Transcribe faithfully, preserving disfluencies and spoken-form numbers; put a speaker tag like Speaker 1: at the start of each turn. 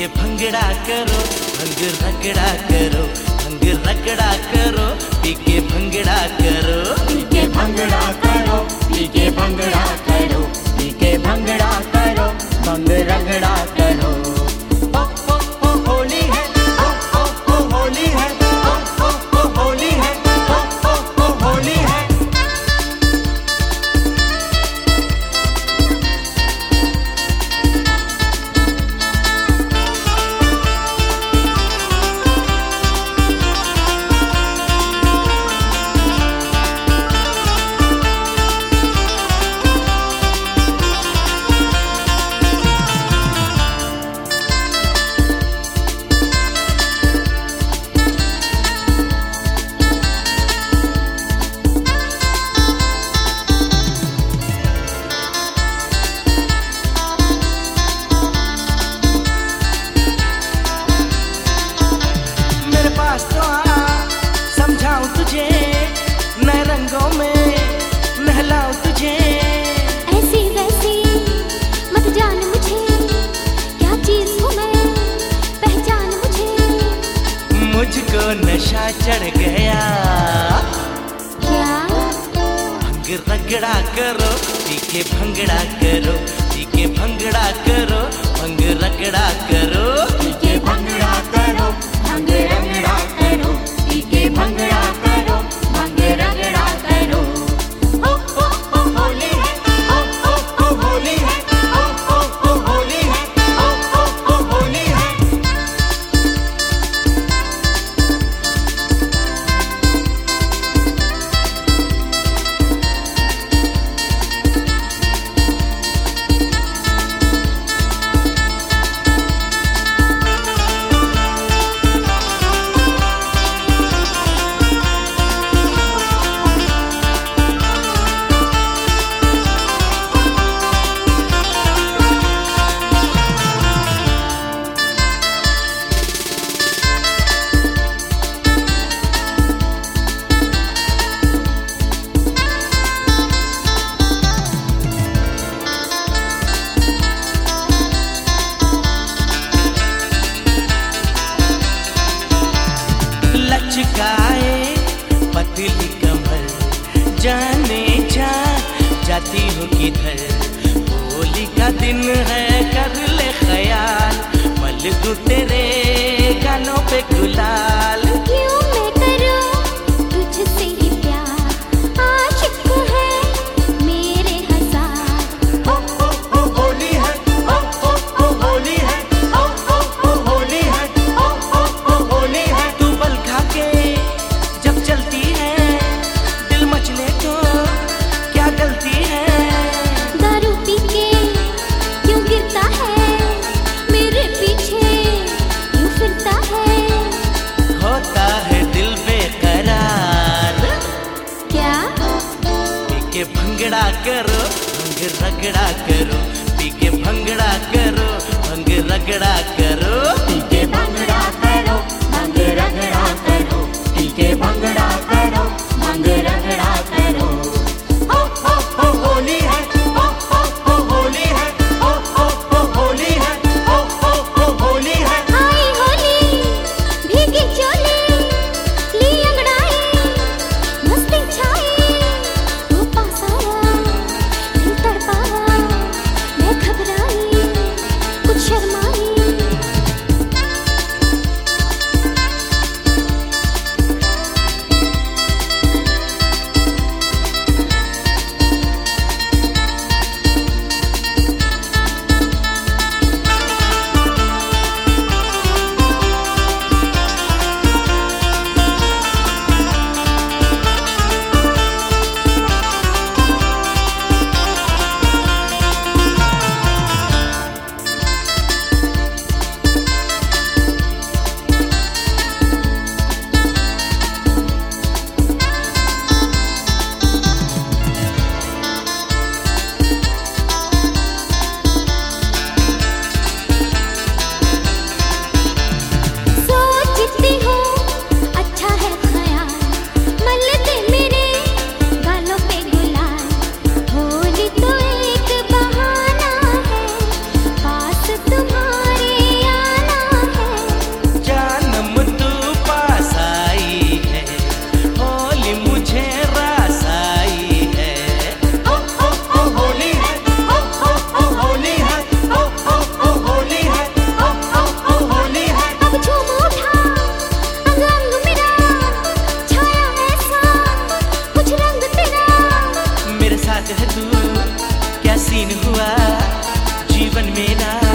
Speaker 1: भंगड़ा करो, भंग रगड़ा करो, भंग रगड़ा करो, पी के भंगड़ा करो,
Speaker 2: पी के भंगड़ा करो, पी के भंगड़ा करो, पी के भंगड़ा करो, भंग रगड़ा करो। ओ ओ ओ होली है, ओ ओ ओ होली है, ओ ओ ओ होली है, ओ ओ ओ होली है।
Speaker 1: तो आ समझाऊं तुझे, नए रंगों में नहलाऊं तुझे।
Speaker 3: ऐसी वैसी मत जान मुझे, क्या चीज हूँ मैं पहचान मुझे।
Speaker 1: मुझको नशा चढ़ गया,
Speaker 3: क्या
Speaker 1: भंग रगड़ा करो, पी के भंगड़ा करो, पी के भंगड़ा करो, भंग रगड़ा करो,
Speaker 2: पी के भंगड़ा करो, भंग रगड़ा करो, पी के भंगड़ा करो, भंग रगड़ा करो। ओ ओ ओ होली है, ओ ओ ओ होली है, ओ ओ ओ होली है, ओ ओ ओ होली है।
Speaker 1: लचकाए पतली कमर, जाने जा जाती हूँ किधर। होली का दिन है कर ले ख्याल, मलगू तेरे गानों पे गुलाल।
Speaker 3: क्यों मैं करूं तुझसे ही प्यार, आशिक है मेरे हजार।
Speaker 2: ओ ओ ओ होली है, ओ ओ ओ होली है, ओ ओ ओ होली है, ओ ओ ओ होली है।
Speaker 1: तू बल खा के जब चलती है, दिल मचले तो क्या गलती है।
Speaker 3: दारू पी के क्यों गिरता है, मेरे पीछे क्यों फिरता है।
Speaker 1: होता है दिल बेकरार,
Speaker 3: क्या
Speaker 1: पी के भंगड़ा करो, भंग रगड़ा करो, पी के भंगड़ा करो, भंग रगड़ा करो,
Speaker 2: पी के भंगड़ा करो, भंग रगड़ा करो, पी के भंगड़ा करो, भंग रगड़ा करो। ओ ओ ओ होली है, ओ ओ ओ होली है, ओ ओ ओ होली है, ओ ओ ओ होली है।
Speaker 3: आई होली भीगी चोली ली अंगड़ाई, मस्ती छाई तू पास आया, दिल तड़पाया
Speaker 1: मन में ना